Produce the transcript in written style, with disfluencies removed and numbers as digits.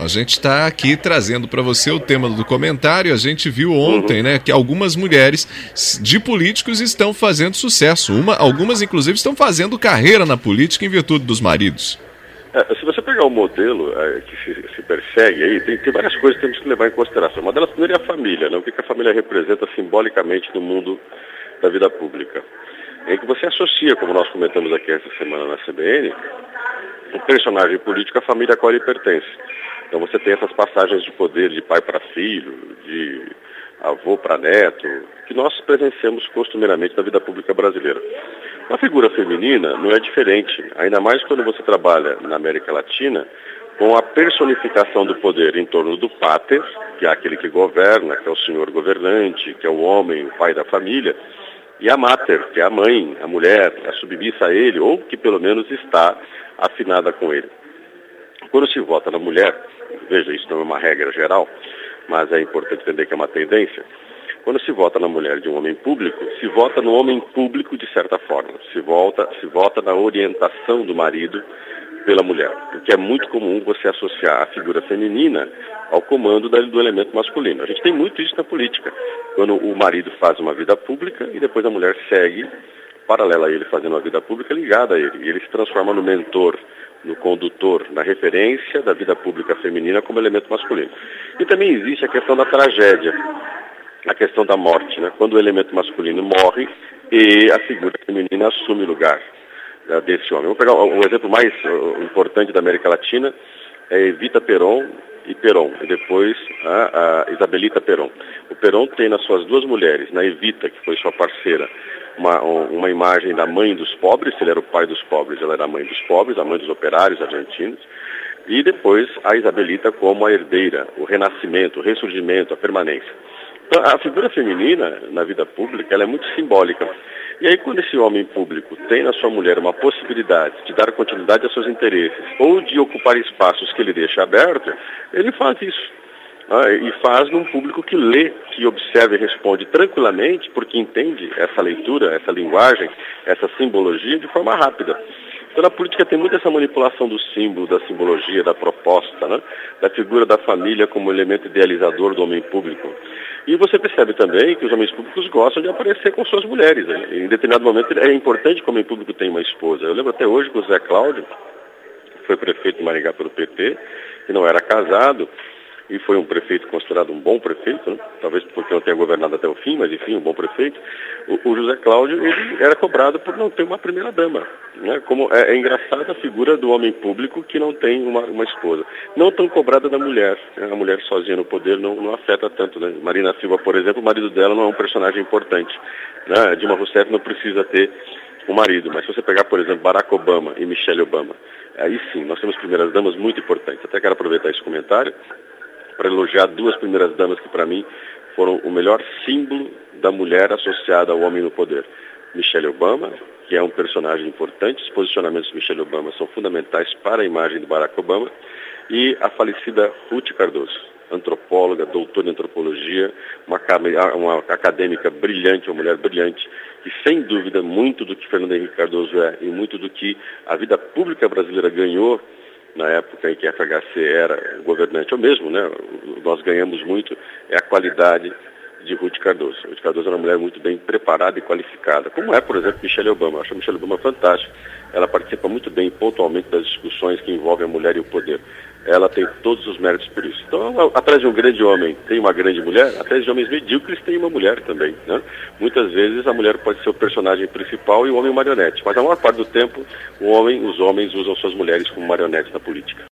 a gente está aqui trazendo para você o tema do comentário. A gente viu ontem, né, que algumas mulheres de políticos estão fazendo sucesso. Algumas, inclusive, estão fazendo carreira na política em virtude dos maridos. Se você pegar o modelo que se persegue aí, tem várias coisas que temos que levar em consideração. Uma delas, primeiro, é a família, né? O que a família representa simbolicamente no mundo da vida pública. Em que você associa, como nós comentamos aqui essa semana na CBN, o personagem político à família a qual ele pertence. Então você tem essas passagens de poder de pai para filho, de avô para neto, que nós presenciamos costumeiramente na vida pública brasileira. A figura feminina não é diferente, ainda mais quando você trabalha na América Latina com a personificação do poder em torno do pater, que é aquele que governa, que é o senhor governante, que é o homem, o pai da família, e a mater, que é a mãe, a mulher, a submissa a ele, ou que pelo menos está afinada com ele. Quando se vota na mulher, veja, isso não é uma regra geral, mas é importante entender que é uma tendência. Quando se vota na mulher de um homem público, se vota no homem público de certa forma. Se vota na orientação do marido pela mulher. Porque é muito comum você associar a figura feminina ao comando do elemento masculino. A gente tem muito isso na política. Quando o marido faz uma vida pública e depois a mulher segue, paralela a ele fazendo uma vida pública, ligada a ele. E ele se transforma no mentor, no condutor, na referência da vida pública feminina como elemento masculino. E também existe a questão da tragédia, a questão da morte, né? Quando o elemento masculino morre e a figura feminina assume o lugar desse homem. Vamos pegar um exemplo mais importante da América Latina, é Evita Perón e Perón, e depois a Isabelita Perón. O Perón tem nas suas duas mulheres, na Evita, que foi sua parceira, uma imagem da mãe dos pobres, ele era o pai dos pobres, ela era a mãe dos pobres, a mãe dos operários argentinos, e depois a Isabelita como a herdeira, o renascimento, o ressurgimento, a permanência. Então, a figura feminina na vida pública ela é muito simbólica. E aí, quando esse homem público tem na sua mulher uma possibilidade de dar continuidade aos seus interesses ou de ocupar espaços que ele deixa aberto, ele faz isso. E faz num público que lê, que observa e responde tranquilamente, porque entende essa leitura, essa linguagem, essa simbologia de forma rápida. Então, na política tem muito essa manipulação do símbolo, da simbologia, da proposta, né? Da figura da família como elemento idealizador do homem público. E você percebe também que os homens públicos gostam de aparecer com suas mulheres. Né? Em determinado momento é importante que o homem público tenha uma esposa. Eu lembro até hoje que o Zé Cláudio, que foi prefeito de Maringá pelo PT, que não era casado, e foi um prefeito considerado um bom prefeito, né? Talvez porque não tenha governado até o fim, mas enfim, um bom prefeito. O José Cláudio, ele era cobrado por não ter uma primeira-dama. Né? Como é engraçada a figura do homem público que não tem uma esposa. Não tão cobrada da mulher. Né? A mulher sozinha no poder não afeta tanto. Né? Marina Silva, por exemplo, o marido dela não é um personagem importante. Né? Dilma Rousseff não precisa ter um marido. Mas se você pegar, por exemplo, Barack Obama e Michelle Obama, aí sim, nós temos primeiras-damas muito importantes. Até quero aproveitar esse comentário para elogiar duas primeiras-damas que, para mim, foram o melhor símbolo da mulher associada ao homem no poder. Michelle Obama, que é um personagem importante, os posicionamentos de Michelle Obama são fundamentais para a imagem de Barack Obama, e a falecida Ruth Cardoso, antropóloga, doutora em antropologia, uma acadêmica brilhante, uma mulher brilhante, que sem dúvida muito do que Fernando Henrique Cardoso é e muito do que a vida pública brasileira ganhou na época em que a FHC era governante, ou mesmo, né, nós ganhamos muito, é a qualidade de Ruth Cardoso. Ruth Cardoso é uma mulher muito bem preparada e qualificada, como é, por exemplo, Michelle Obama. Eu acho a Michelle Obama fantástica. Ela participa muito bem, pontualmente, das discussões que envolvem a mulher e o poder. Ela tem todos os méritos por isso. Então, atrás de um grande homem tem uma grande mulher, atrás de homens medíocres tem uma mulher também. Né? Muitas vezes a mulher pode ser o personagem principal e o homem marionete, mas a maior parte do tempo os homens usam suas mulheres como marionetes na política.